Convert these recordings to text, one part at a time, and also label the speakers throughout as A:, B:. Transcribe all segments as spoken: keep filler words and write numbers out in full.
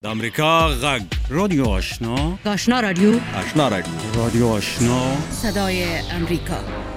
A: د امریکا غږ رادیو آشنا
B: آشنا رادیو
A: آشنا رادیو رادیو آشنا
B: صدای امریکا.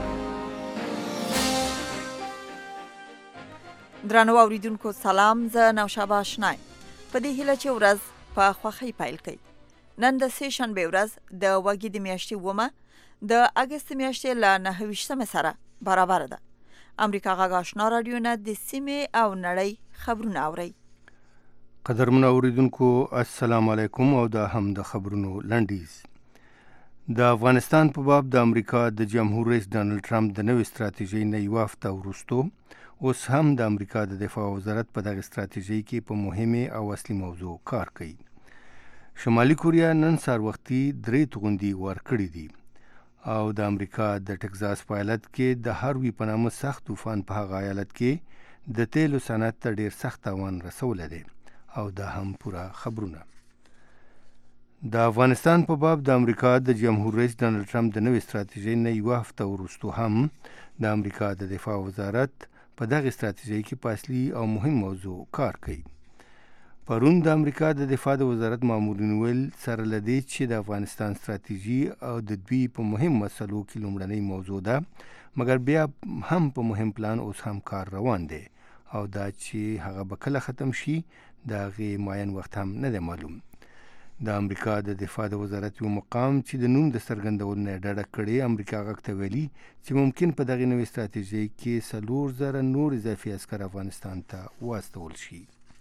C: درنو اوریدونکو سلام، زه نوشابه آشنایم. په دې هیله چې ورځ په خوښۍ پیل کړئ. نن د سه شنبه ورځ د وګړي د میاشتې ومه د اگست میاشتې له نهه ویشتمې سره برابر ده. امریکا غږ آشنا رادیو نه د سیمې او نړۍ خبرونه اورئ.
D: قدرمن اوریدونکو السلام علیکم او دا هم د خبرونو لنډیز. د افغانستان په باب د امریکا د جمهور رئیس ډانلډ ټرمپ د نوې ستراتیژۍ نه یو هفته وروسته اوس هم د امریکا د دفاع وزارت په دغه ستراتیژۍ کې په مهمه او اصلي موضوع کار کوي. شمالي کوریا نن سهار وختي درې توغندي ورکړي دي او د امریکا د ټکزاس په ایالت کې د هاروي په نامه سخت طوفان په هغه ایالت کې د تیلو صنعت ته ډېر سخت تاوان رسولی دی. او دا هم پورا خبرونه. د افغانستان په باب د امریکا د جمهور رئیس ډانلډ ټرمپ د نوې ستراتیژۍ نه یو هفته وروسته هم د امریکا د دفاع وزارت په دغه ستراتیژۍ کې په اصلي او مهم موضوع کار کوي. پرون د امریکا د دفاع د وزارت مامورین ویل سره له دې چې د افغانستان ستراتیژي او د دوی په مهم مسلو کې لومړنۍ موضوع ده، مګر بیا هم په مهم پلان اوس هم کار روان دی او دا چې هغه به کله ختم شي د هغې معین وخت هم نه دی معلوم. د امریکا د دفاع د وزارت یو مقام چې د نوم د څرګندولو نه ډډه کړې امریکا غږ ته ویلي چې ممکن په دغې نوې ستراتیژۍ کې څلور زره نور اضافي عسکر افغانستان ته واستول شي.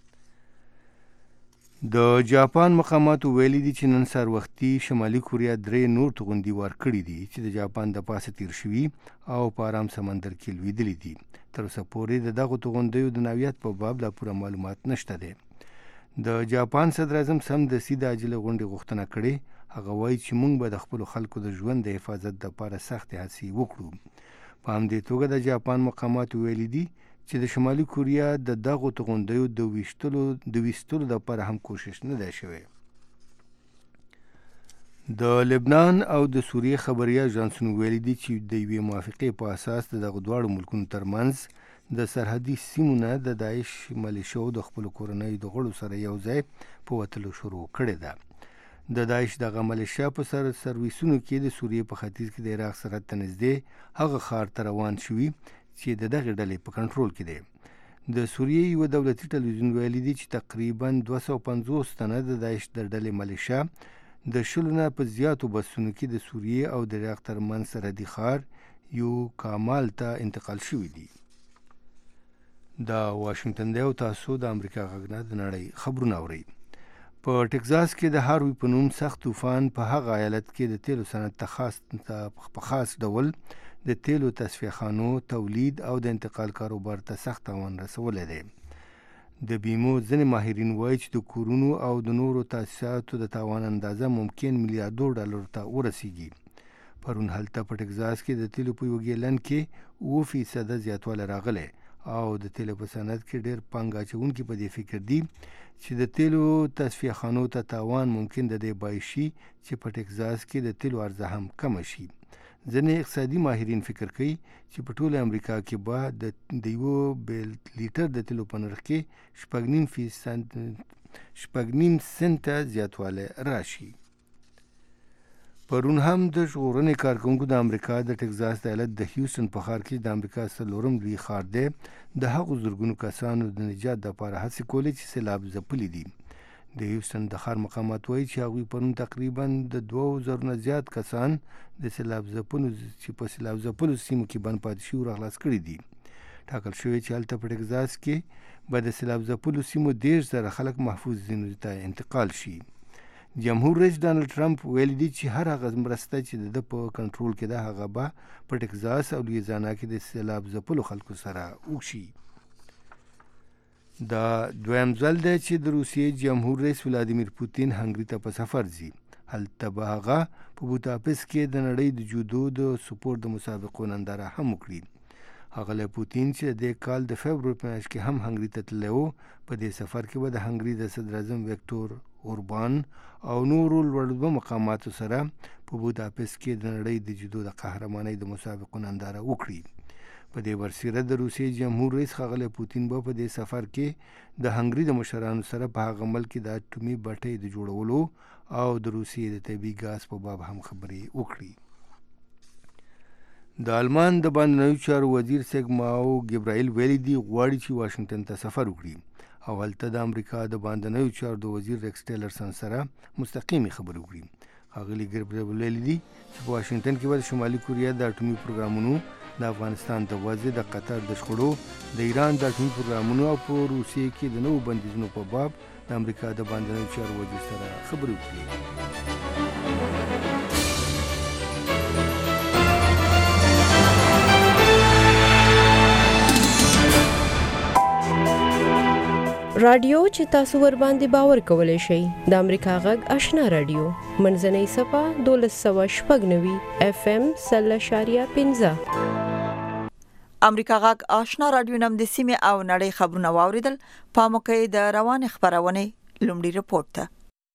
D: د جاپان مقاماتو ویلي دي چې نن سهار وختي شمالي کوریا درې نور توغندي ورکړي دي چې د جاپان د پاسه تیر شوي او په ارام سمندر کې لوېدلي دي. تر اوسه پورې د دغو توغندیو د نوعیت په باب لا پوره معلومات نشته دی. د جاپان صدر اعظم سمدستي د عاجله غونډې غوښتنه کړې. هغه وایي چې موږ به د خپلو خلکو د ژوند د حفاظت لپاره سختې هڅې وکړو. په همدې توګه د جاپان مقاماتو ویلي دي چې د شمالي کوریا د دغو توغندیو د ویشتلو د ویستلو لپاره هم کوشش نه دی شوی. د لبنان او د سوریې خبري اژانسونو ویلي دي چې د یوې موافقې په اساس د دغو دواړو ملکونو ترمنځ د سرحدي سیمو نه د داعش ملیشو د خپلو کورنیو د غړو سره یو ځای په وتلو شروع کړې ده. د داعش دغه ملیشیا په سر سرویسونو کې د سوریې په ختیځ کې د عراق سرحد ته نږدې هغه ښار ته روان شوي چې د دغې ډلې په کنټرول کې دی. د سوریې یوه دولتي ټلویزیون ویلي دي چې تقریبا دوه سوه پنځوس تنه د داعش د ډلې ملیشیا د شلو نه په زیاتو بسونو کې د سوریې او د عراق ترمنځ سرحدي ښار یو کامال ته انتقال شوي دي. دا واشنگټن دی او تاسو د امریکا غږ نه د نړۍ خبرونه اورئ. په ټکزاس کې د هاروي په نوم سخت طوفان په هغه ایالت کې د تیلو صنعت ته خاص په خاص ډول د تیلو تصفیه خانو تولید او د انتقال کاروبار ته سخت تاوان رسولی دی. د بیمو ځینې ماهرین وایي چې د کورونو او د نورو تاسیساتو د تاوان اندازه ممکن میلیاردو ډالرو ته ورسیږي. پرون هلته په ټکزاس کې د تیلو په یوه ګیلن کې اووه فیصده زیاتوالی راغلی او د تیلو په صنعت کې ډېر پانګه اچوونکي په دې فکر دي چې د تیلو تصفیه خانو ته تاوان ممکن د دې باعث شي چې په ټکزاس کې د تیلو عرضه هم کمه شي. ځینې اقتصادي ماهرین فکر کوي چې په ټوله امریکا کې به د یوه بیل لیټر د تیلو په نرخ کې شپږ نیم فیصد شپږ نیم سنټه زیاتوالی راشي. پرون هم د ژغورنې کارکوونکو د امریکا د ټکزاس د ایالت د هیوستن په ښار کې د امریکا څلورم لوی ښار دی د هغو زرګونو کسانو د نجات دپاره هڅې کولې چې سیلاب ځپلي دي. د هیوستن د ښار مقامات وایي چې هغوی پرون تقریبا د دوو زرو نه زیات کسان د سیلاب ځپلو چې په سیلاب ځپلو سیمو کې بند پاتې شوي راخلاص کړي دي. ټاکل شوی چې هلته په ټکزاس کې به د سیلاب ځپلو سیمو دېرش زره خلک محفوظ ځایونو ته انتقال شي. جمهور رئیس ډانلډ ټرمپ ویلي دي چې هر هغه مرسته چې د ده په کنټرول کې ده هغه به په ټکزاس او لویزانا کې د سیلاب ځپلو خلکو سره وشي. دا دویم ځل دی چې د روسیې جمهور رئیس ولادیمیر پوتین هنګري ته په سفر ځي. هلته به هغه په بوداپست کې د نړۍ د جودو د سپورت د مسابقو ننداره هم وکړي. ښاغلی پوتین چې د دې کال د فبروري په میاشت کې هم هنګري ته تللی و، په دې سفر کې به د هنګري د صدر اعظم ویکتور اوربان او نورو لوړ مقاماتو سره په بوداپست کې د نړۍ د جودو د قهرمانۍ د مسابقو ننداره وکړي. په دې ورسره د روسیې جمهور رئیس ښاغلی پوتین به په دې سفر کې د هنګري د مشرانو سره په هغه ملک کې د اټومي بټۍ د جوړولو او د روسیې د طبیعي ګاز په باب هم خبرې وکړي. د آلمان د بهرنیو چارو وزیر سیګماو ګبرایل ویلي دي غواړي چې واشنګټن ته سفر وکړي او هلته د امریکا د بهرنیو چارو د وزیر ریکس ټیلرسن سره مستقیمي خبرې وکړي. ښاغلي ګبرایل ویلي دي چې په واشنګټن کې به د شمالي کوریا د اټومي پروګرامونو، د افغانستان د وضع، د قطر د شخړو، د ایران د اټومي پروګرامونو او په روسیې کې د نوو بندیزونو په باب د امریکا د بهرنیو چارو وزیر سره خبرې وکړي.
E: رادیو چې تاسو ور باندې باور کولای شئ د امریکا غږ آشنا رادیو منځنۍ صفه دولس سوه شپږ نوي اف ام سل اشاریه پنځه.
C: امریکا غږ آشنا رادیو نم د سیمه او نړۍ خبرونه واوریدل. په موقع د روان خبرونه لومړی رپورت ته.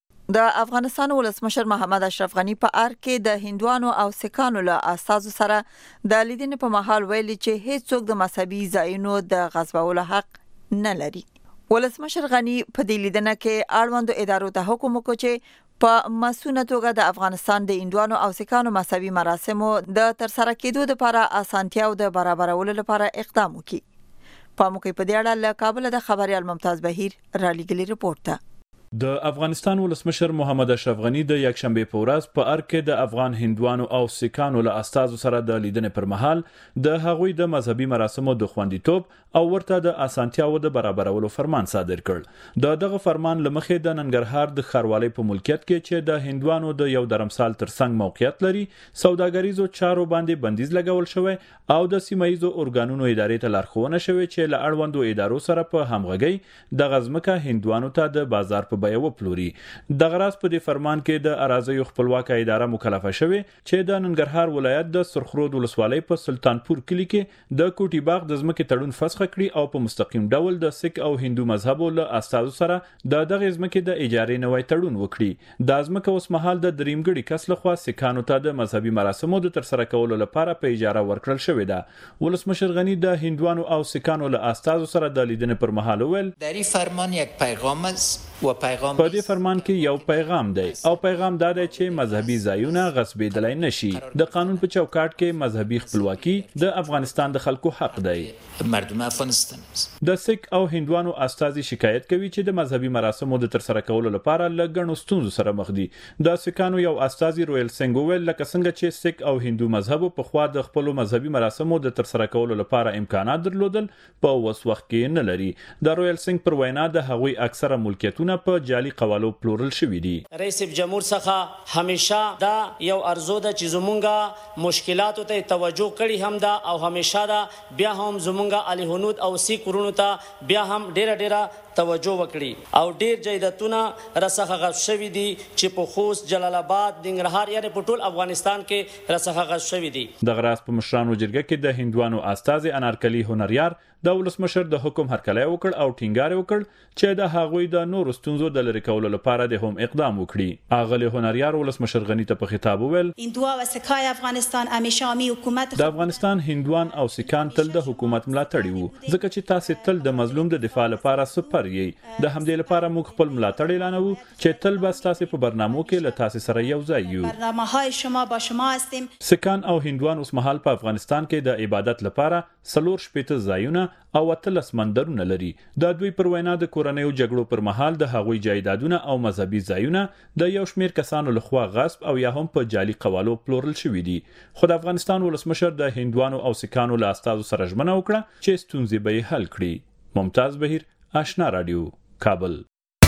C: د افغانستان ولسمشر محمد اشرف غنی په ار کې د هندوانو او سکانو له اساسو سره د لیدنې په محل ویلي چې هیڅ څوک د مذهبي ځایونو د غصبولو حق نه لري. ولسمشر غنی په دې لیدنه کې اړوندو ادارو ته حکم وکړ چې په مسؤله توګه د افغانستان د هندوانو او سکانو مذهبي مراسمو د ترسره کېدو لپاره اسانتیاو د برابرولو لپاره اقدام وکړي. په موقع په دې اړه له کابل د خبريال ممتاز بهیر را لېږلي رپورت ته.
F: د افغانستان ولسمشر محمد اشرف غنی د یکشنبه په ورځ په ار کې د افغان هندوانو او سکانو له استازو سره د لیدنې پر مهال د هغوی د مذهبي مراسمو د خوندیتوب او ورته د اسانتیاو د برابرولو فرمان صادر کړ. د دغه فرمان لمخې د ننګرهار د ښاروالۍ په ملکیت کې چې د هندوانو د یو درمسال ترڅنګ موقعیت لري سوداګریزو چارو باندې بندیز لګول شوی او د سیمایزو اورګانونو ادارې ته لارښوونه شوی چې له اړوندو ادارو سره په همغږي د غزمکه هندوانو ته د بازار په بیه وپلوري. د غراس په دې فرمان کې د اراضیو خپلواکه اداره مکلفه شوې چې د ننګرهار ولایت د سرخرود ولسوالۍ په سلطانپور کلی کې د کوټي باغ د ځمکې تړون فسخ کړي او په مستقیم ډول د سک او هندو مذهبو له استازو سره د دغه ځمکې د اجارې نوی تړون وکړي. د ځمکه اوس مهال د دریمګړي کس لخوا سکانو ته د مذهبي مراسمو د ترسره کولو لپاره په اجاره ورکړل شوې ده. ولسمشر غنی د هندوانو او سکانو له استازو سره د لیدنې پر مهال ویل
G: در این فرمان یک پیغام است و
F: په دې فرمان کې یو پیغام دی او پیغام دا دی چې مذهبي ځایونه غصبېدلای نشي. د قانون په چوکاټ کې مذهبي خپلواکي د افغانستان د خلکو حق دی.
G: مردم افغانستان
F: د سک او هندوانو استازي شکایت کوي چې د مذهبي مراسمو د ترسره کولو لپاره لګڼو ستونزو سره مخ دي. د سکانو یو استازي رویل سنگ ویل لکه څنګه چې سک او هندو مذهب په خوا د خپل مذهبي مراسمو د ترسره کولو لپاره امکانات درلودل په اوس وخت کې نه لري. د رویل سنگ پر وینا د هغوی اکثره ملکیتونه په جعلي قوالو پلورل شوي دي.
H: رئیس جمهور څخه همیشه دا یو ارزو ده چې زمونږه مشکلاتو ته توجه کړي هم ده او همیشه دا بیا هم زمونږه علي هنود او سی کورونو ته بیا هم ډیره ډیره توجه وکړي او ډیر جایدادونه رسخه غصب شوي دي چې په خوست، جلال آباد، ننګرهار یعنې په ټول افغانستان کې رسخه غصب شوي دي.
F: د غراس په مشرانو جرګه کې د هندوانو استازي انارکلي هنریار د ولسمشر د حکم هرکلی وکړ او ټینګار وکړ چې د هغوی د نورو ستونزو د لرې کولو لپاره د هم اقدام وکړي. اغلی هنریار ولسمشر غنی ته په خطاب وویل
I: هندوا و سکای افغانستان همیشه می حکومت
F: د افغانستان هندوان او سکان تل د حکومت ملاتړي وو ځکه چې تاسو تل د مظلوم د دفاع لپاره سپر یې. د همدې لپاره موږ خپل ملاتړ اعلانوو چې تل به تاسو په برنامو کې له تاسو سره یو ځای یو.
I: برنامه‌های شما با شما هستیم.
F: سکان او هندوان اوس مهال په افغانستان کې د عبادت لپاره سلور شپېته ځایونه او اتلس مندرونه لري. د دوی پر وینا د کورنیو جګړو پر مهال د هغوی جایدادونه او مذهبي ځایونه د یو شمېر کسانو لخوا غصب او یا هم په جعلي قوالو پلورل شوي دي. خو د افغانستان ولسمشر د هندوانو او سکانو له استازو سره ژمنه وکړه چې ستونزې به یې حل کړي. ممتاز بهیر، آشنا رادیو، کابل.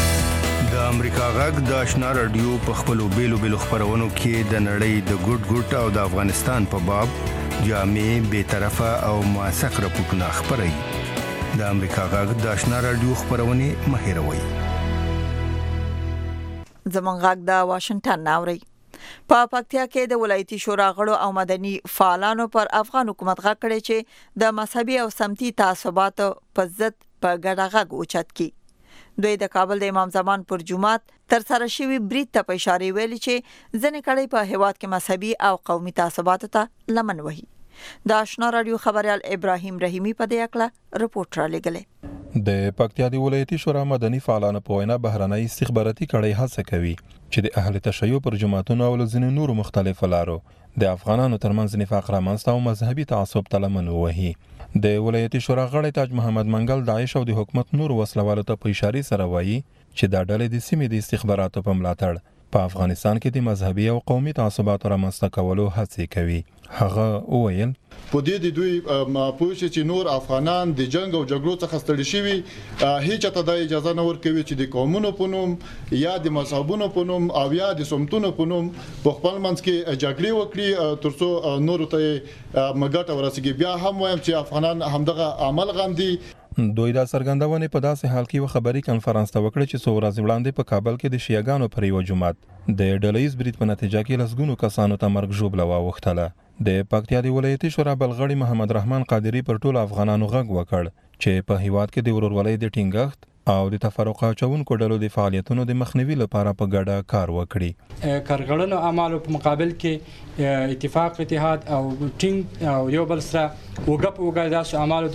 D: د امریکا غږ د آشنا رادیو په خپلو بیلو بیلو خبرونو کې د نړۍ د ګډ ګډ او د افغانستان په باب جامع، بیطرفه او موثق راپورټونه خپروي. د امریکا غږ د آشنا رادیو خبرونه مه هېروئ.
C: زمونږ غږ د واشنگټن ناوړي. په پکتیا کې د ولایتي شورا غړو او مدني فعالانو پر افغان حکومت غږ کړی چې د مذهبي او سمتي تعصباتو په ضد په ګډه غږ اوچت کړي. دوی د کابل د امام زمان پر جمعات تر سره شوی برید ته په اشاره ویلي چې ځنې کړي په هیواد کې مذهبي او قومي تعصباتو ته لمن وهي. د آشنا رادیو خبريال ابراهيم رحیمی په دې اړه رپورټ را لګلې.
J: د پکتیا د ولایتي شورا مدني فعالانو په وینا بهرنۍ استخباراتي کړۍ هڅه کوي چې د اهل تشیع پر جماعتونو او ځینو نورو مختلفو لارو د افغانانو ترمنځ نفاق رامنځته او مذهبي تعصب ته لمن ووهي. د ولایتي شورا غړی تاج محمد منګل داعش او د حکومت نور وسلوالو ته په اشاره سره وایي چې دا ډلې د سیمې د استخباراتو په ملاتړ په افغانستان کې د مذهبي او قومي تعصباتو رامنځته کولو هڅې کوي. هغه وویل
K: په دې د دوی پوښتنه چې نور افغانان د جنگ او جګړو څخه ستړي شوي هیڅ ته د اجازه نه ورکوي چې د قومونو په نوم یا د مذهبونو په نوم او یا د سمتونو په نوم په خپل منځ کې جګړې وکړي ترڅو نور ته مګټه ورسیږي. بیا هم وایم چې افغانان همدغه عمل غندي.
J: دوی دا څرګندونه په داسې حال کې و خبري کانفرنس ته وکړه چې څو ورځې وړاندې په کابل کې د شیعاګانو پر یو جماعت د ډلهییز برید په نتیجه کې لسګونو کسانو ته مرګ ژوبله واوښتله. د پکتیا د ولایتي شورا بلغړی محمد رحمان قادری پر ټولو افغانانو غږ وکړ چې په هیواد کې د ورورولۍ د ټینګښت او د تفرقه اچونکو ډلو د فعالیتونو د مخنیوي لپاره په ګډه کار وکړي.
L: کارګړنو اعمالو په مقابل کې اتفاق اتحاد او ټینګ او یو بل سره وګپ وګړداس اعمالو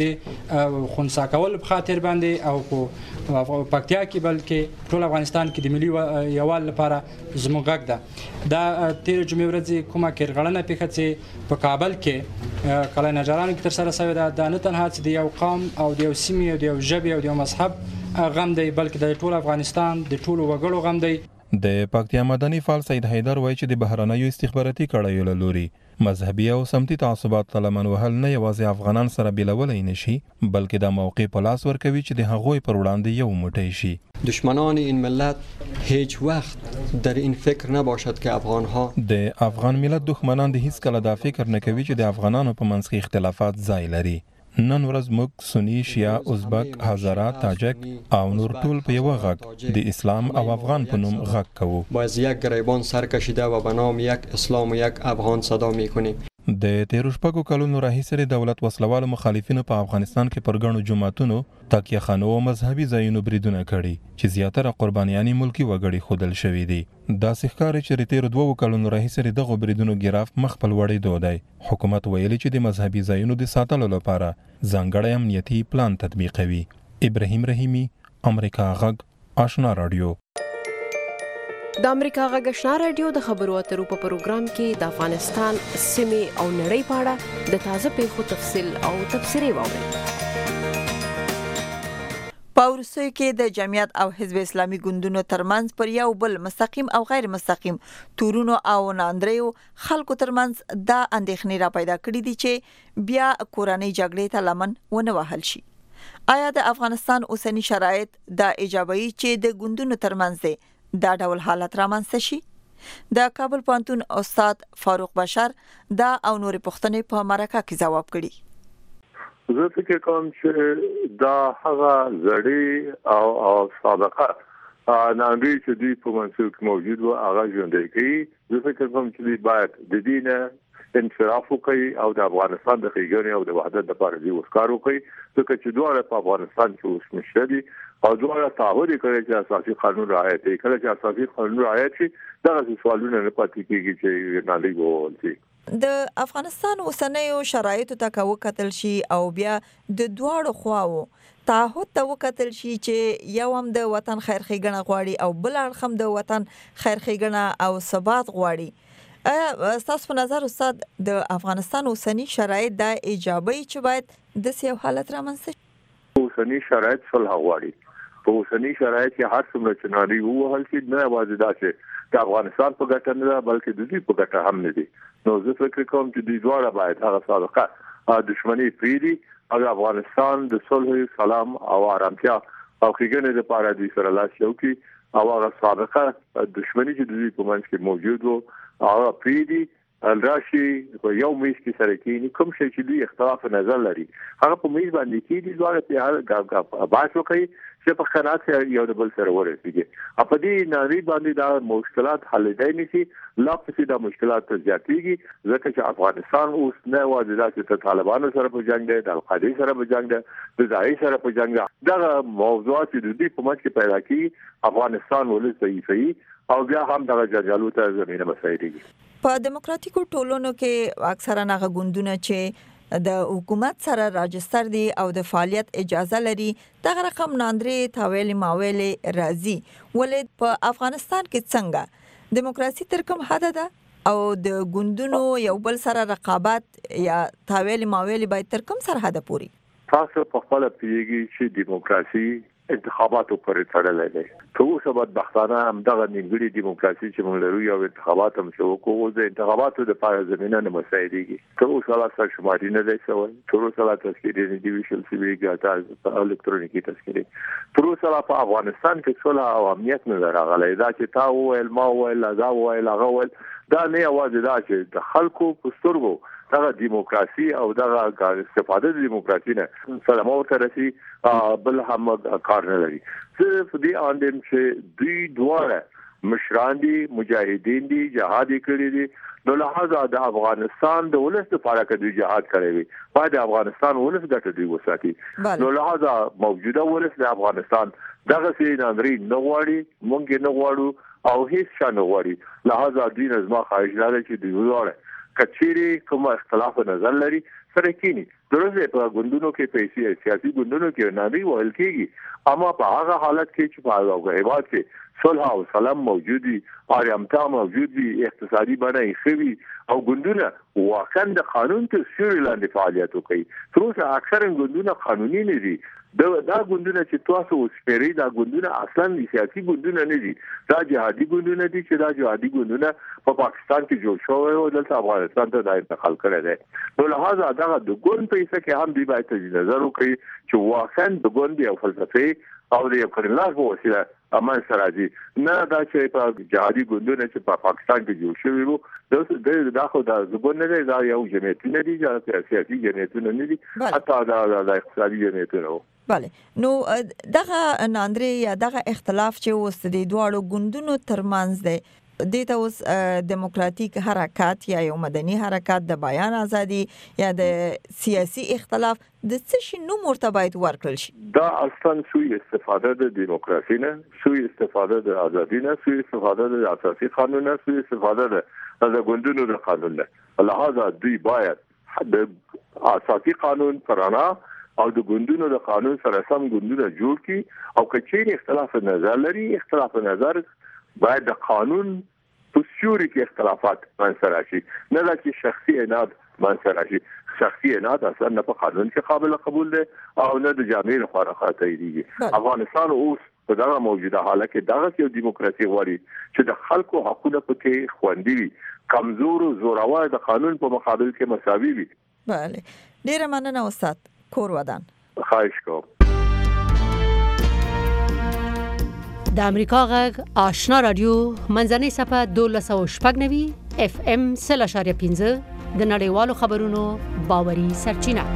L: د خنثی کول په خاطر باندې او په پکتیا کې بلکې ټول افغانستان کې د ملي یووالي لپاره زموږ غږ ده. دا تیر جمعې ورځ کومه کارګړنه پیښه چې په کابل کې کله نجارانو کې تر سره شوې ده د نه تنها چې د یو قوم او د یو سیمې او د یو ژبې او د یو مذهب غم دی بلکې د ټول افغانستان د ټولو وګړو غم دی.
J: د پکتیا مدني فعال سید حیدر وایي چې د بهرنیو استخباراتي کړیو له لوري مذهبي او سمتي تعصبات ته لمن وهل نه یوازې افغانان سره بیلولی نشي بلکې دا موقع په لاس ورکوي چې د هغوی پر وړاندې یو موټی شي.
M: دشمنان این ملت هیچ وقت در این فکر نباشد که افغانها
J: د افغان ملت دښمنان د هیڅ کله دا فکر نه کوي چې د افغانانو په منځ کې اختلافات ځای لري. نن ورځ موږ سنی شیعه ازبک هزاره تاجک او نور ټول په یو غږ د اسلام او افغان په نوم غږ کوو.
M: با از یک گریبان سر کشیده و به نام یک اسلام و یک افغان صدا میکنیم.
J: د تیرو شپږو کلونو راهیسې دولت وسلوالو مخالفینو په افغانستان کې پر ګڼو جوماتونو تکیه خانو او مذهبي ځایونو بریدونه کړي چې زیاتره قربانیانې ملکي وګړي ښودل شوي دي. داسې ښکاري چې د تیرو دوو کلونو راهیسې دغو بریدونو ګراف مخ په لوړېدو دی. حکومت ویلي چې د مذهبي ځایونو د ساتلو لپاره ځانګړی امنیتي پلان تطبیقوي. ابراهیم رحیمی، امریکا غږ، آشنا رادیو.
E: د امریکا غږ آشنا رادیو د خبرو اترو په پروګرام کې د افغانستان سیمې او نړۍ په اړه د تازه پیښو تفصیل او تبصرې واورئ.
C: په وروستیو کې د جمعیت او حزب اسلامي ګوندونو ترمنځ پر یو بل مستقیم او غیر مستقیم تورونو او ناندریو خلکو ترمنځ دا اندېښنې را پیدا کړې دي چې بیا کورنۍ جګړې ته لمن ونه وهل شي. آیا د افغانستان اوسنی شرایط دا ایجابوي چې د ګوندونو ترمنځ دی دا ډول حالت رامنځته شي؟ د کابل پوهنتون استاد فاروق بشر دا او نور پوښتنې په مرکه کې ځواب کړي.
N: زه فکر کوم چې دا هغه زړې او او سابقه ناندې چې دوی په منځ کې موجود و هغه ژوندۍ کوي. زه فکر کوم چې دوی باید د دې انصراف وکړي او د افغانستان د ښېګڼې او د وحدت لپاره دوی وکړ وکړي ځکه چې دواړه په افغانستان کې اوس مشته دي او دواړه تعهد کوي چې اساسي قانون رعایت کړي. کله چې اساسي قانون رعایت شي دغه سوالونه نه پاتې کیږي چې ناندې وول شي.
C: د افغانستان اوسنیو شرایطو ته کو کتل شي او بیا د دواړو خواو تعهد ته وکتل شي چې یو هم د وطن خیر ښېګڼه غواړي او بل اړخ هم د وطن خیر ښېګڼه او ثبات غواړي. ایا تاسو په نظر استاد د افغانستان اوسنی شرایط د ایجابي چې باید د سیو حالت رامنځته شي؟
N: اوسنی شرایط صلح غواړي. په اوسنی شرایط کې هر څومره چې ناري ووهل شي نه یوازې دا چې د افغانستان په ګټه نه ده بلکې د دوی په ګټه هم نه دي. نو زه فکر کوم چې دوی دواړه باید هغه سابقه دښمني پرېږدي او افغانستان د صلح، سلام او آرامتیا او ښېګڼې لپاره دوی سره لاس یو کړي او هغه سابقه دښمني چې دوی په منځ کې موجود وو هغه پرېږدي راشي په یو میز کې سره کېني. کوم شی چې دوی اختلاف نظر لري هغه په میز باندې کېږي دواړه په بحث وکړي چې په قناعت یو د بل سره ورسېږي. په دې نړۍ باندې دا مشکلات حلېدای نشي لا پسې دا مشکلات زیاتېږي ځکه چې افغانستان اوس نه یوازې دا چې طالبانو سره په جنګ دی د القاعده سره په جنګ دی د داعش سره په جنګ دی. دغه موضوعات چې د دې په منځ کې پیدا کیږي افغانستان ولې ضعیفوي او بیا هم دغه جنجالو ته زمینه مساعدېږي.
C: په دیموکراتیک ډیموکراتیکو ټولنو کې اکثرا هغه ګوندونه چې د حکومت سره راجستر دي او د فعالیت اجازه لري دغه رقم ناندري تاویل ماویل راځي ولې په افغانستان کې څنګه دیموکراسي تر کوم حد ده او د ګوندونو یو بل سره رقابت یا تاویل ماویل باید تر کوم سرحد پوري
N: تاسو په خپل پیږي چې دیموکراسي انتخاباتو پورې تړلې ده. ټول سبب بختانه هم دغه نیمګړي دیموکراسي چې موږ لرو یو انتخابات هم شو کوو د انتخاباتو د پاره زمينه نه مساعدېږي. ټول سره سره شماري نه دی سوال. ټول سره تذکرې نه دی ویشل سی وی ګاټا الکترونیکي تذکرې. ټول سره په افغانستان کې څولا او امنیت نه راغلی دا چې تا وویل ما وویل دا وویل هغه وویل دا نه یوازې دا چې د خلکو په سترګو دغه دیموکراسي او دغه استفاده د دیموکراسي نه سره مو ترسي بل هم کار نه لري. صرف دې اندم چې دوی دواړه مشران دي مجاهدین دي جهاد کړی دي نو لہذا د افغانستان د ولس لپاره کدي جهاد کړی وي باید افغانستان ولس ګټه دی وساتي نو لہذا موجوده ولس د افغانستان دغه سي ناندري نه غواړي مونږ نه غواړو او هیڅ شان غواړي لہذا دوی نظم خواهش لري چې دوی وړه کچيري کوم اختلاف نظر لري سره کینی درځي په غوندونو کې پیسې سیاسي غوندونو کې نه دی ویل کېږي اما په هغه حالت کې چې په هغه هیواد کې صلح او سلام موجودي آرامتا موجودي اقتصادي بڼه خوي او غوندونه واقعا د قانون ته سوري لاندې فعالیت کوي تر اوسه اکثر غوندونه قانوني نه دي دا دا غوندونه چې تاسو وسپری دا غوندونه اصلا سیاسي غوندونه نه دي دا جهادي غوندونه دي چې دا جهادي غوندونه په پاکستان کې جوړ شوی او دلته افغانستان ته د انتقال کړی دی نو لہذا دا د ګوند په څه کې هم دی باید نظر وکړي چې واقعا د ګوند او فلسفي او د کړنلار په وسیله امان سره دي نه دا چې په جهادي ګوندونه چې په پاکستان کې جوړ شوی وو د داخله د ګوند نه دا یو جمعیت نه دي چې سیاسي جمعیت نه دي حتی دا د اقتصادي جمعیت نه
C: بله نو دغه ناندري یا دغه اختلاف چې اوس د دوړو ګوندونو ترمنځ دی دته اوس دیموکراتیک حرکت یا یو مدني حرکت د بیان ازادي یا د سیاسي اختلاف د څه شي نو مرتبط ورکړل شي
N: دا اصلا سوی استفاده د دیموکراسي نه سوی استفاده د ازادي نه سوی استفاده د اساسي قانون نه سوی استفاده د ګوندونو د قانون نه لہذا دوی باید د اساسي قانون پرانا او د ګوندونو د قانون سره سم ګوندونه جوړ کی او کچېری اختلاف نظر لري اختلاف نظر باید د قانون په سیوري کې اختلافات منځ راشي نه دا چې شخصي عناد منځ راشي شخصي عناد اصلا نه په قانون کې قابل قبول دی او نه د جامع لپاره خاطر دی افغانستان اوس په دغه موجوده حالت کې دغه یو دیموکراسي غواړي چې د خلکو حقوقو پکې خوندي وي کمزور او زورور د قانون په مقابل کې مساوي وي
C: بله ډیره مننه استاد کور ودان
N: خواهش کوم
B: د امریکا غږ آشنا رادیو منځنۍ صفه دولس او شپږ نوي اف ام سل اشاریه پنځه د نړیوالو خبرونو باوري سرچینه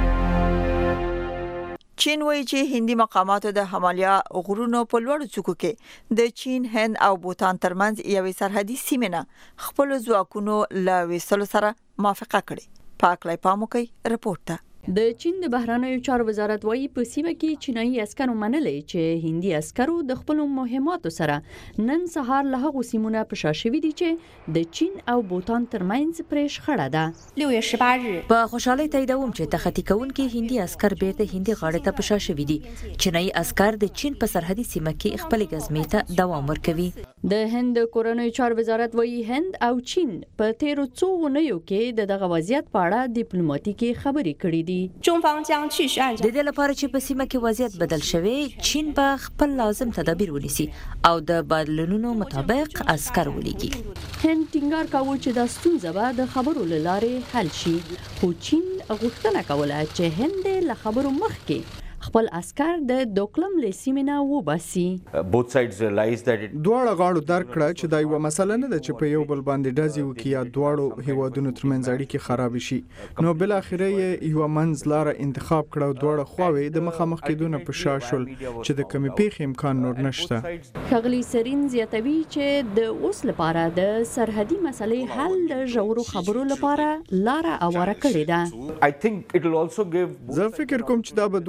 C: چین وایي چې هندي مقاماتو د همالیا غرونو په لوړو څوکو کې د چین هند او بوتان ترمنځ یوې سرحدي سیمې نه خپل ځواکونو له وېستلو سره موافقه کړې پاکلای پام وکړئ رپورټ ته
O: د چین د بهرانیو چارو وزارت وايي په سیمه کې چینایي عسکرو منلې چې هندي عسکرو د خپل مهماتو سره نن سهار له هغو سیمونو په شا شوي دي چې د چین او بوتان ترمنځ پرې شخړه ده
P: 六月十八日په خوشحالي تاییدوم چې تخطي کوونکي هندي عسكر بیرته هندي غاړه ته په شا شوي دي چینایي عسكر د چین په سرحدي سیمه کې خپل غزمې ته دوام ورکوي
O: د هند کورنیو چارو وزارت وايي هند او چین په تیرو څو غونیو کې د دغه وضعیت په اړه ډیپلوماټیکي خبرې کړې دي
P: 中方将继续按照د دې لپاره چې په سیمه کې وضعیت بدل شوی چین به خپل لازم تدابیر ونیسي او د بدلونونو مطابق عسكر ولېږي
O: هند ټینګار کاوه چې د ستونزې به د خبرو لاره حل شي خو چین غوښتنه کوله چې هند له خبرو مخکې خپل عسكر د دوکلم لیسیمنا وباسي
Q: both sides realize that it
R: دواړه غاړو درک کړه چې دا یو مسله نه ده چې په یو بل باندې ډزې وکړي یا دواړو هیوادونو ترمنځ اړیکې خراب شي نو بل اخر یې یو منځلاره انتخاب کړه دواړه خواوې د مخامخ کېدونه په شا شول چې د کمی پیښې امکان نور نشته
O: خغلی سرین زیاتوي چې د اوس لپاره د سرحدي مسلې حل د ژورو خبرو لپاره لاره اواره کړې ده
Q: I think it will also give
R: زه فکر کوم چې دا به دواړو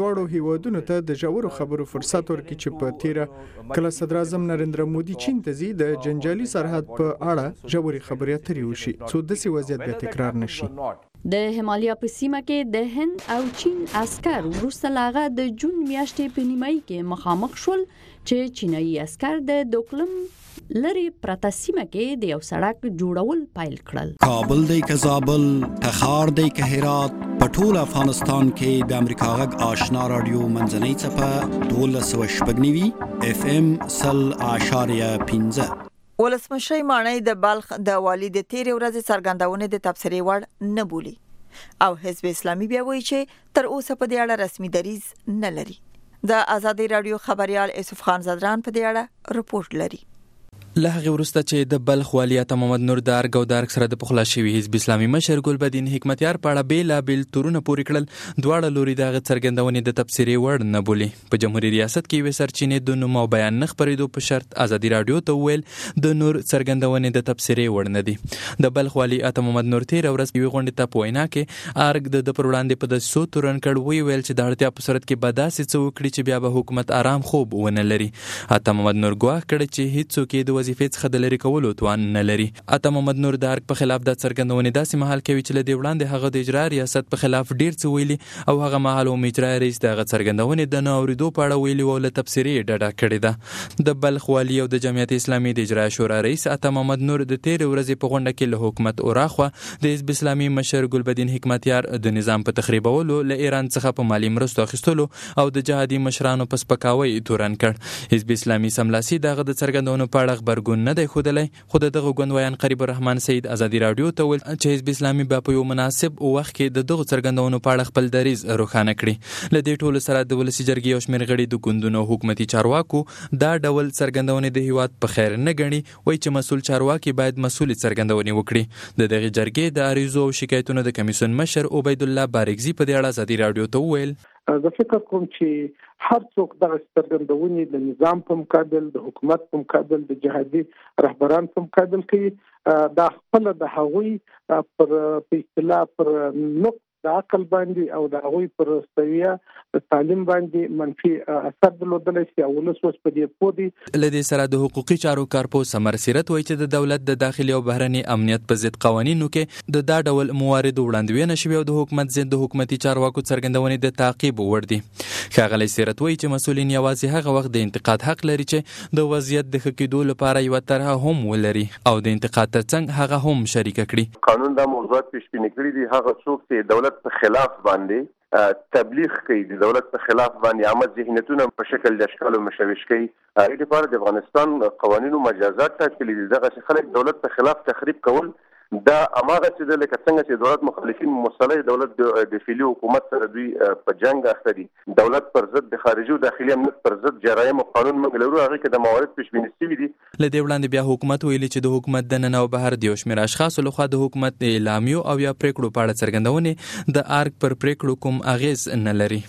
R: هیوادونو ته د ژورو خبرو فرصت ورکړي چې په تیره کله صدر اعظم نریندرا مودي چین ته ځي د جنجالي سرحد په اړه ژورې خبرې اترې وشي څو داسې وضعیت بیا تکرار نشي.
O: د همالیا په سیمه کې د هند او چین عسكر وروسته لاغه د جون میاشتې په نیمایي کې مخامخ شول چې چینایي عسكر د دوکلم لری پرته سیمه کې د یو سړک جوړول پیل کړل.
A: کابل دی که زابل، تخار دی که هرات، په ټول افغانستان کې د امریکا غږ آشنا رادیو منځنۍ څپه دولس سوه شپږ نوي اف ام سل اعشاریه پنځه.
C: ولسمشر ماڼۍ د بلخ د والي د تیرې ورځې څرګندونې د تبصرې وړ نه بولي او حزب اسلامي بیا وایي چې تر اوسه په دې اړه رسمي دریځ نه لري. د آزادي رادیو خبريال اسف خان زدران په دې اړه رپورټ لري.
S: له هغه وروسته چې د بلخ والي عطا محمد نور د ارګ او د ارګ سره د پخلا شوي حزب اسلامي مشر ګلبدین حکمتیار په اړه بېلابېل تورونه پورې کړل، دواړه لوري دغه څرګندونې د تبصرې وړ نه بولي. په جمهوریت ریاست کې یوې سرچینې د نوم او بیان نه خپرېدو په شرط آزادي رادیو ته وویل د نور څرګندونې د تبصرې وړ نه دي. د بلخ والي عطا محمد نور تېره ورځ یوې غونډې ته په وینا کې ارګ د ده پر وړاندې په دسیسو تورن کړ، ویې ویل چې د اړتیا په صورت کې به داسې څه وکړي چې بیا به حکومت آرام خوب ونه لري. عطا محمد نور ګواښ کړی چې هېڅوک یې د وظیفې څخه د لرې کولو توان نه لري. عطا محمد نور د ارګ په خلاف د څرګندونې داسې مهال کوي چې له دې وړاندې هغه د اجرا ریاست په خلاف ډیر څه ویلي او هغه مهال هم اجرا رئیس دغه څرګندونې د نه اورېدو په اړه ویلي او له تبصرې ډډه کړې ده. د بلخ والي او د جمعیت اسلامي د اجرا شورا رئیس عطا محمد نور د تیرې ورځې په غونډه کې له حکومت اوراخوا د حزب اسلامي مشر ګلبدین حکمتیار د نظام په تخریبولو له ایران څخه په مالی مرستو اخیستلو او د جهادي مشرانو په سپکاوي تورن کړ. حزب اسلامي سملاسي دغه د څرګندونو په اړه خبرګون نه دی ښودلی، خو د دغه ګوندویان قریب الرحمن سید آزادي رادیو ته ویل چې حزب اسلامي به په یو مناسب وخت کې د دغه څرګندونو په اړه خپل دریځ روښانه کړي. له دې ټولو سره د ولسي جرګې یو شمېر غړي د ګوندونو حکومتي چارواکو دا ډول څرګندونې د هیواد په خیر نه ګڼي، وایي چې مسؤل چارواکي باید مسؤلې څرګندونې وکړي. د دغه جرګې د عریضو او شکایتونو د کمیسیون مشر عبید الله بارکزي په دې اړه آزادي رادیو ته وویل
T: زه فکر کوم چې هر څوک دغه څرګندونې د نظام په مقابل، د حکومت په مقابل، د جهادي رهبران په مقابل کوي، دا خپل د هغوی پر په اصطلاح پر نقد د عقل باندې او د هغوی پر سویه د تعلیم باندې منفي اثر درلودلی شي او ولس اوس په دې پوه دي.
S: له دې سره د حقوقي چارو کارپوه سمر سیرت وایي چې د دولت د داخلي او بهرني امنیت په ضد قوانینو کې د دا ډول مواردو وړاندوینه شوې او د حکومت ضد د حکومتي چارواکو څرګندونې د تعقیب وړ دي. ښاغلی سیرت وایي چې مسؤلین یوازې هغه وخت د انتقاد حق لري چې د وضعیت د ښه کېدو لپاره یوه طرحه هم ولري او د انتقاد ترڅنګ هغه هم شریکه کړي.
U: قانون دا موضوعات پیشبیني کړي دي، هغه څوک چې دولت په خلاف باندې تبلیغ کوي، د دولت په خلاف باندې عامه ذهنیتونه په شکل د اشکال او مشوش کوي. هغې لپاره د افغانستان قوانینو مجازات ټاکلي دي. دغسې خلک دولت په خلاف تخریب کول دا هماغسې ده لکه څنګه چې دولت مخالفین مسلح دولت د داخلي حکومت سره دوی په جنګ اخته دي. دولت پر ضد د خارجي او داخلي امنیت پر ضد جرایم او قانون موږ لرو، هغې کې د موارد پیشبیني شوي دي.
S: له دې وړاندې بیا حکومت ویلي چې د حکومت دننه او بهر د یو شمېر اشخاصو لخوا د حکومت د اعلامیو او یا پرېکړو په اړه څرګندونې د ارګ پر پرېکړو کوم اغېز نه لري.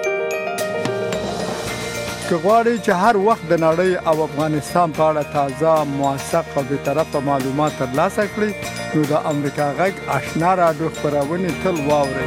V: که غواړئ چې هر وخت د نړۍ او افغانستان په اړه تازه، موثق او بېطرفه معلومات ترلاسه کړئ نو د امریکا غږ آشنا رادیو خپرونې تل واورئ.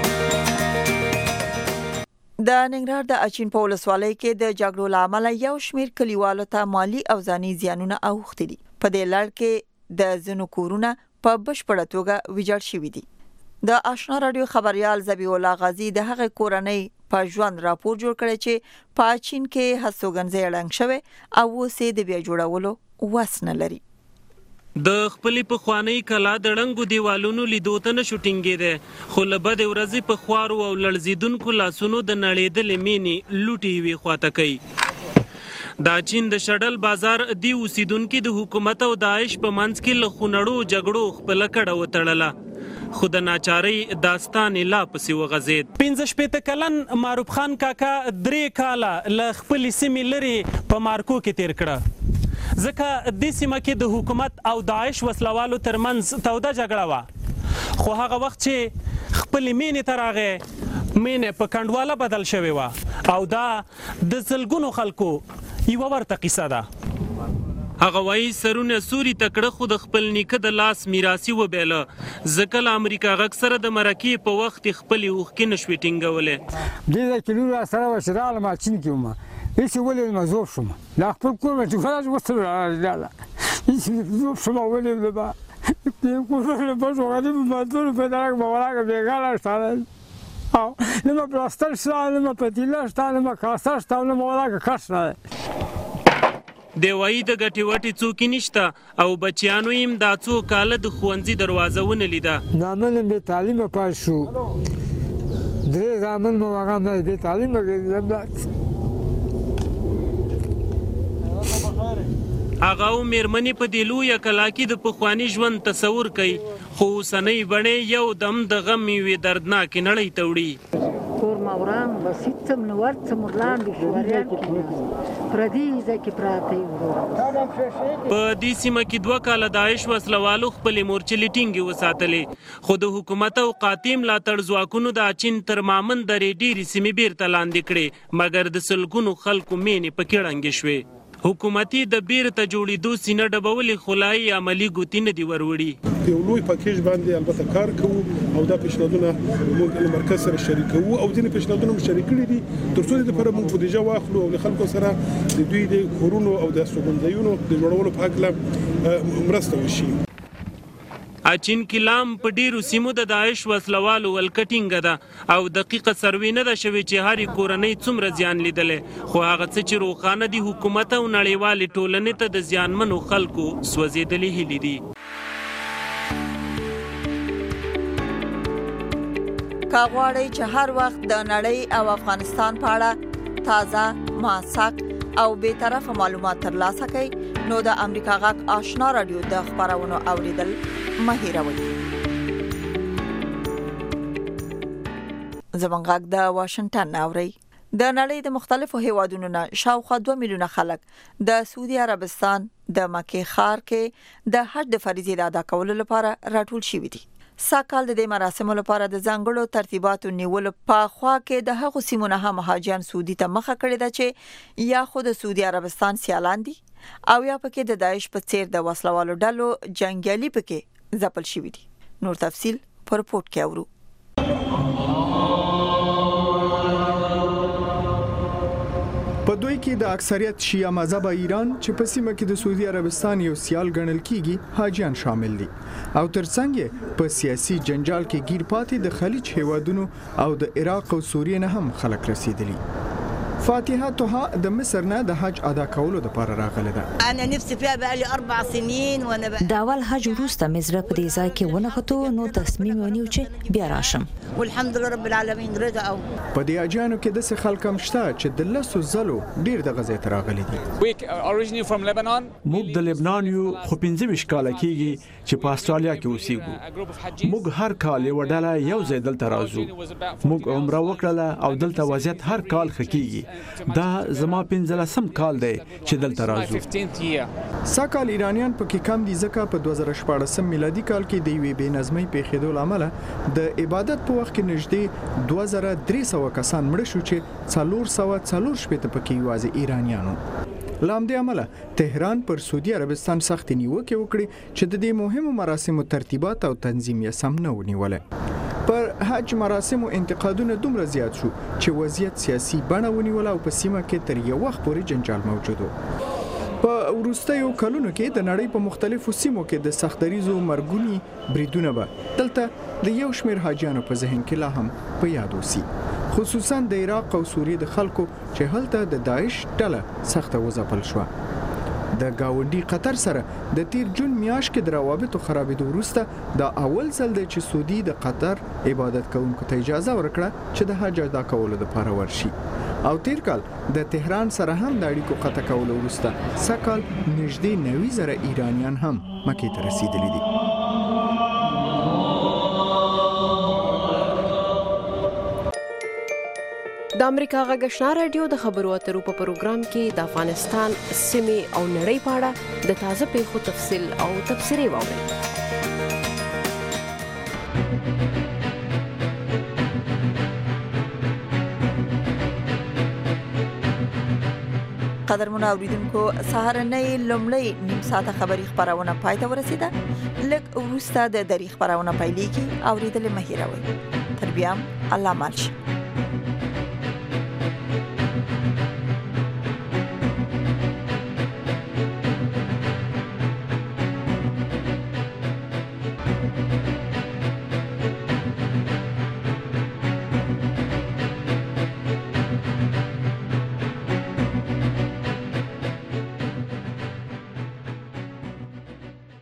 C: د ننګرهار د اچین په ولسوالۍ کې د جګړو له امله یو شمېر کلیوالو ته مالي او ځاني زیانونه اوښتي دي. په دې لړ کې د ځینو کورونه په بشپړه توګه ویجاړ شوي دي. د آشنا رادیو خبريال ذبیح الله غازی د هغه کورنۍ په ژوند راپور جوړ کړی چې په چین کې هستوګنځي اړنګ شوی او اوسې د بیا جوړولو وس نه لري.
W: د خپلې پخوانۍ کلا د ړنګو دیوالونو لیدو ته نه شو ټینګېدی، خو له بدې ورځې په خوارو او لړزېدونکو لاسونو د نړېدلې مینې لوټې یوې خواته کوي. دا چین د شډل بازار دی اوسیدونکي د حکومت او داعش په منځ کې له خونړو جګړو خپله کډه وتړله، خو د ناچارۍ داستان لا پسې وغځېد. پنځه شپېته کلن معروف خان کاکا درې کاله له خپلې سیمې لرې په مارکو کې تیر کړه، ځکه دې سیمه کې د حکومت او داعش وسلوالو ترمنځ توده جګړه وه. خو هغه وخت چې خپلې مینې ته راغی، مینې په کنډواله بدل شوې وه او دا د زلګونو خلکو یوه ورته قصه ده. هغه وایي سرونه سوري تکړه خو د خپل نیکه د لاس میراثي وبیله ځکه له امریکا غږ سره د مرکې په وخت خپلې اوښکې نشوې ټینګولی
G: دې ځای کې لور راسره وه چې راغلم چین کې ومه هېڅ ولې مزوب شوم لا خپل کور مې چې ګوره وستل راځله هېڅ زوب شوم ولې به دې کورونه بشو غریب مزدور پیدا کړم ولاکه بېګانه شته او نه مې پلاستر شته نه مې پتیله شته نه مې کاسه شته نه مې ولاکه کش نه
W: دی وایي د ګټې وټې څوکې نشته او بچیانو یې دا څو کاله د ښوونځي دروازه ونه لیده
G: زامن یې بې تعلیمه پاتې شو درې زامن مو هغه همداسې بې تعلیمه ګرځېدل
W: هغه او مېرمنې په دې لویه کلا کې د پخواني ژوند تصور کوي خو اوسنۍ بڼې یو دم د غم یوې دردناکې نړۍ ته وړي
H: کور ما وران بسیط څه نو ورڅ مو لاندې شوریان کې پردي ځای کې پراته یو
W: په دې سیمه کې دوه کاله داعش وسلوالو خپلې مورچلې ټینګې وساتلې خو د حکومت او قاطع ملاتړ ځواکونو د اچین تر مامن درې ډېرې سیمې بیرته لاندې کړې مګر د سلګونو خلکو مینې پکې ړنګې شوې حکومتي د بیرته جوړېدو سینه ډبولې خلایي عملي ګوتې نه دي وروړي
I: یو لوی پاکیج باندې البته کار کوو او دا پیشنهادونه موږ له مرکز سره شریکوو او ځینې پیشنهادونه مو شریک کړي دي تر څو د لپاره موږ بودیجه واخلو او له خلکو سره د دوی د کورونو او د استوګنځایونو د جوړولو په هکله مرسته وشي
W: اچین کې لام په ډیرو سیمو د داعش وسلوالو ولکټینګ ده او دقیقه سروې نه ده شوې چې هرې کورنۍ څومره زیان لیدلی خو هغه څه چې روښانه دي حکومت او نړیوالې ټولنې ته د زیانمنو خلکو سوځېدلې هیلې دي
C: که غواړئ چې هر وخت د نړۍ او افغانستان په اړه تازه موثق او بیطرفه معلومات ترلاسه کړئ نو د امریکا غږ آشنا رادیو د خبرونو اوریدل مه هېروئ. زموږ غږ د واشنگټن اورئ. د نړۍ د مختلفو هیوادونو نه شاوخوا دوه میلیونه خلک د سعودي عربستان د مکې ښار کې د حج د فریضې د ادا کولو لپاره راټول شوي دي. ساکال د دې مراسمو لپاره د ځانګړو ترتیباتو نیولو په خوا کې د هغو سیمو نه هم حاجیان سعودي ته مخه کړې ده چې یا خو د سعودي عربستان سیالان دي او یا پکې د داعش په څیر د وسلوالو ډلو جنگیالي پکې ځپل شوي دي. نور تفصیل په رپورټ کې اورو.
R: په دوی کې د اکثریت شیعه مذهب ایران چې په سیمه کې د سعودي عربستان یو سیال ګڼل کیږي حاجیان شامل دي او ترڅنګ په سیاسي جنجال کې گیر پاتې د خلیج هیوادونو او د عراق او سوریې نه هم خلک رسیدلي. فاتحه توها د مصر نه د حج ادا کولو لپاره راغله ده.
X: انا نفسي فيها بقالي اربع سنين وانا بقى
P: د اول حج وروسته مزره په دې ځای کې ونغتو نو تصمیم ونیو چې بیا راشم
X: والحمد لله رب العالمین رضا او
R: په دې اجانو کې د څه خلک هم شته چې د لاسو زلو ډیر د غزې ته راغلي دي.
Y: موږ د لبنان یو خو پنځه ویشت کاله کېږي چې په استرالیا کې اوسېږو. موږ هر کال یو ډله یو ځای دلته راځو. موږ عمره وکړله او دلته وضعیت هر کال ښه کېږي. دا زما پنځلسم کال دی چې دلته راځو.
R: ساکال ایرانیان پکې کم دي ځکه په دوه زره شپاړسم میلادي کال کې د یوې بې نظمۍ پیښېدو له امله د عبادت په وخت کې نږدې دوه زره درې سوه کسان مړه شو چې څلور سوه څلور شپېته پکې یوازې ایرانیانو. له همدې امله تهران پر سعودي عربستان سختې نیوکې وکړې چې د دې مهمو مراسمو ترتیبات او تنظیم یې سم نه ونیولی. پر حج مراسمو انتقادونه دومره زیات شو چې وضعیت سیاسي بڼه ونیوله او په سیمه کې تر یو وخت پورې جنجال موجود و. په وروستیو کلونو کې د نړۍ په مختلفو سیمو کې د سختدریزو مرګونی بریدونه به دلته د یو شمېر حاجیانو په ذهن کې لا هم په یاد اوسي، خصوصا د عراق او سوریې د خلکو چې هلته د داعش ډله سخته وځپل شوه. د گاونډي قطر سره د تیر جون میاشت کې د روابطو خرابېدو وروسته دا اول ځل دی چې سعودي د قطر عبادت کوونکو ته اجازه ورکړه چې د حج ادا کولو لپاره ورشي. او تیر کال د تهران سره هم د اړیکو قطع کولو وروسته سکال نږدې نوي زره ایرانیان هم مکې ته رسیدلي دي.
E: د امریکا غږ آشنا رادیو د خبرو اترو په پروګرام کې د افغانستان سیمې او نړۍ په اړه د تازه پیښو تفصیل او تبصرې واورئ.
C: قدرمن اوریدونکو سهارنۍ لومړی نیم ساعته خبری خبرونه پای ته ورسیده. لږ وروسته د دری خبرونه پیلېږي. اوریدل مهیروي. تر بیا الله مالشه.